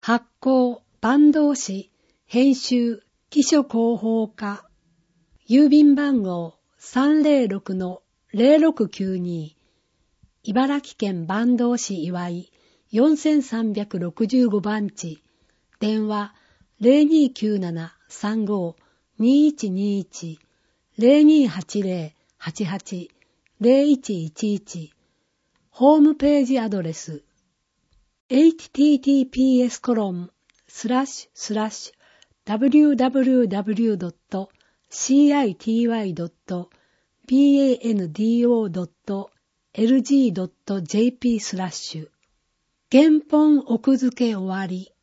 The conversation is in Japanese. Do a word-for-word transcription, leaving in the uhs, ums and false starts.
発行、坂東市、編集、記書広報課、郵便番号 さんぜろろくのぜろろくきゅうに、茨城県坂東市岩井よんさんろくご番地、電話 ゼロにきゅうななさんごにいちにいち ゼロにはちゼロ はちはち ゼロいちいちいち、ホームページアドレス エイチティーティーピーエス コロンスラッシュスラッシュ ダブリューダブリューダブリュードットシーアイティーワイドットバンドドットエルジードットジェーピー スラッシュ原本奥付け終わり